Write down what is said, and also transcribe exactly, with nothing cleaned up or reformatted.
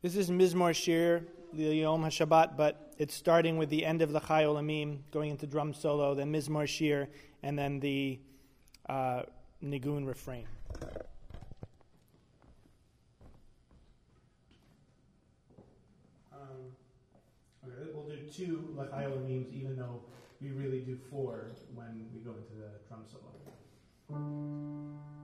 This is Mizmor Shir, Yom HaShabbat, but it's starting with the end of the Chai Olamim, going into drum solo, then Mizmor Shir, and then the uh, Nigun refrain. Um, okay, we'll do two Chai Olamims, even though we really do four when we go into the drum solo.